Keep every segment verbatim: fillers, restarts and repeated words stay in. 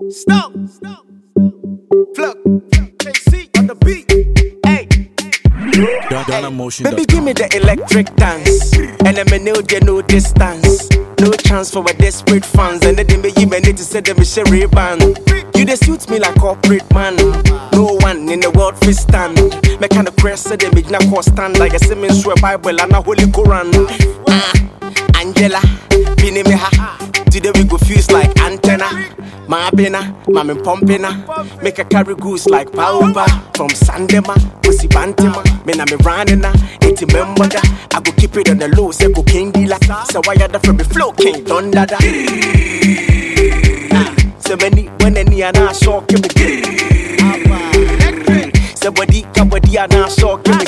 Stop. Flock. K C on the beat. Hey. Ghana motion. Baby, give me the electric dance. And then me know there no distance. No chance for a desperate fans. And then they may even need to say them a sherry band. You they suit me like corporate man. No one in the world fit stand. Me kind of press so they make na call stand. Like a Simmons swear Bible and a Holy Quran. Ah, Angela, Pini me ha. Today we go fuse like antenna. My bina, mama pumpina. Make a carry goose like Pauba. From Sandema, Pussy Bantima. Me na me running na, eighty member da. I go keep it on the low, say go king dealer. So why you da from me flow king thunder da. So many when any and I saw me. Somebody somebody and I saw me.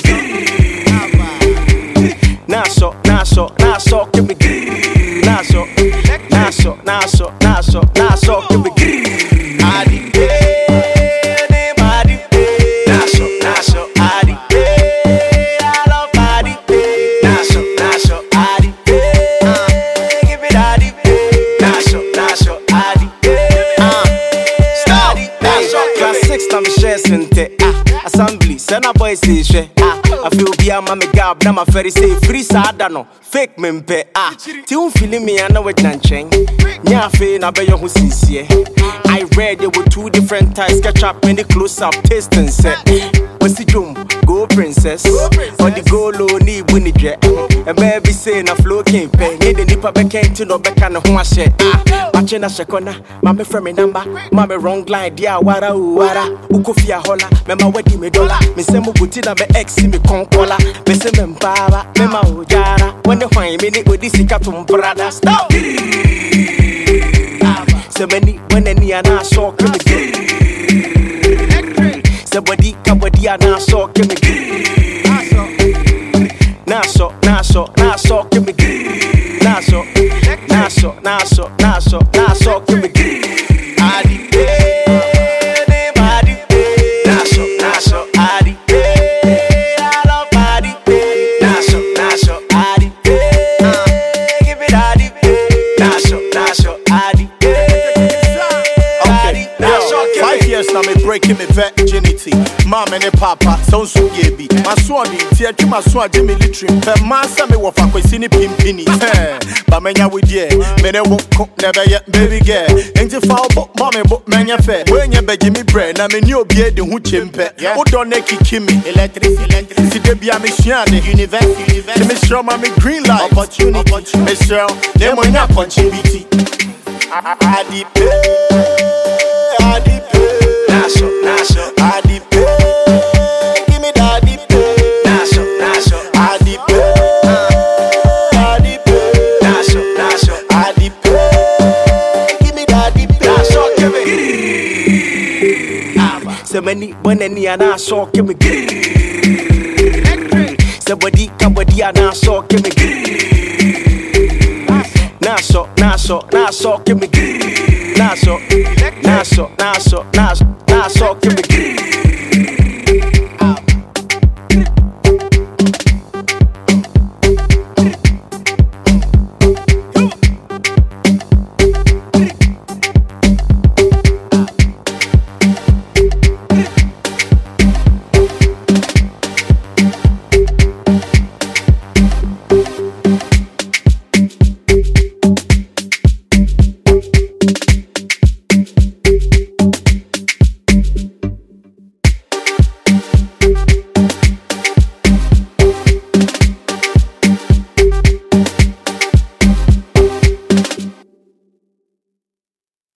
Nah so, nah so, nah so me. Nah so, nah so, nah so, nah so, nah so me. Adi eh, adi eh. Nah so, nah so, adi eh. I love adi eh. Nah so, nah so, adi eh. Give it adi eh. Nah so, nah so, adi eh. Stop. Nah so, class six time shares in te. Assembly, send a boy say she. Ah, I feel be a mammy gab. Now my ferry say free sada no. Fake mempe. Ah, till feeling me I know it nan cheng. Nya fe na be yo who sincere. I read there were two different types. Catch up many close up taste and set. What's the doom? Go princess. Or the go low ni bunny jet. And baby say na flow king pay. Need the nipa back to no back and who I share. Ah, watching a shakona. Mama from me number. Mama wrong line. Dia wara wara. Ukofia hola. Mema wedi me dollar. Me se mo buti na me ex me konkola. Me se me mbaba. Mema ojara. When the wine me ni odi sika tumbrada. Stop. So many when any and I saw me. Somebody somebody and I saw me. Nah so, nah so, nah so me. Nah so, nah so, nah so, nah so, nah so me. Adi eh, adi eh. Nah so, nah so, adi eh. I love adi eh. Nah so, nah so, adi eh. Give it adi eh. Nah so, nah so, adi eh. Okay, yo, five years now me breaking me virginity. Mama and papa, so so yebi. My swan, tea, my swan, military. But master me wafa kwesini pimpini. But menya with ye, mene won't cook never yet, baby girl. Ain't you foul book, mommy book, menya fair. When you beg me bread, I mean you be the who chimpe. Who don't make it kimi? Electric, electric. See, they be a mission, universe, universe. Miss Show, mommy green light, opportunity. Miss Show, they will not contribute. Adi pay, adi pay. Naso, naso, adi pay. Give me that adi pay. Naso, naso, adi pay. Adi pay. Naso, naso, adi pay. Give me that adi pay. Naso, give me. So many when any and I saw me. Somebody somebody and I saw me. Naso, naso, naso, give me. Naso, naso, naso, naso, naso, give me.